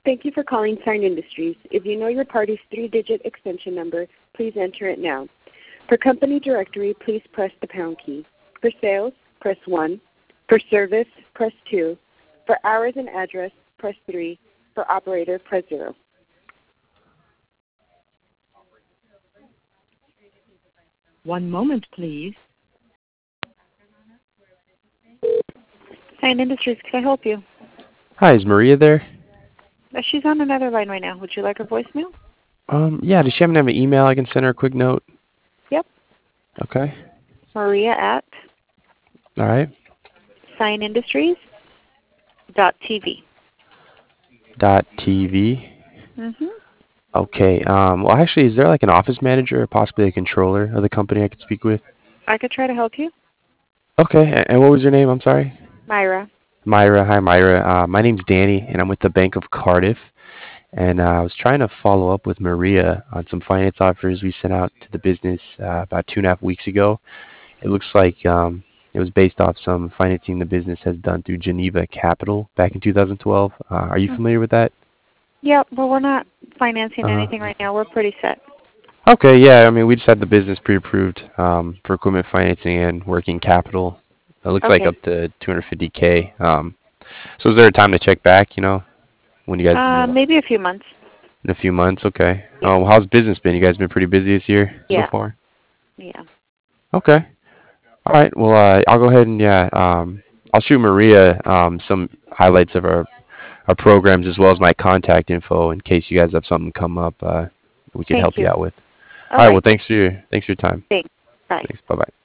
Thank you for calling Sign Industries. If you know your party's 3-digit extension number, please enter it now. For company directory, please press the pound key. For sales, press 1. For service, press 2. For hours and address, press 3. For operator, press 0. One moment, please. Sign Industries, can I help you? Hi, is Maria there? She's on another line right now. Would you like her voicemail? Yeah, does she happen to have an email I can send her a quick note? Yep. Okay. Maria at All right. signindustries.tv. .tv. Mm-hmm. Okay. Well, actually, is there like an office manager or possibly a controller of the company I could speak with? I could try to help you. Okay. And what was your name? I'm sorry. Myra. Myra. Hi, Myra. My name's Danny, and I'm with the Bank of Cardiff. And I was trying to follow up with Maria on some finance offers we sent out to the business about 2.5 weeks ago. It looks like it was based off some financing the business has done through Geneva Capital back in 2012. Are you familiar with that? Yep, but we're not financing anything right now. We're pretty set. Okay, yeah. I mean, we just had the business pre-approved for equipment financing and working capital. It looks like Okay. up to 250K. So is there a time to check back, when you guys Maybe a few months. in a few months? Okay. Yeah. How's business been? You guys been pretty busy this year so Yeah. far? Yeah. Okay. All right. Well, I'll go ahead and I'll shoot Maria some highlights of our programs as well as my contact info in case you guys have something come up we can Thank help you you. out with. All All right. right. Well, thanks for your time. Thanks. Bye. Thanks. Bye-bye.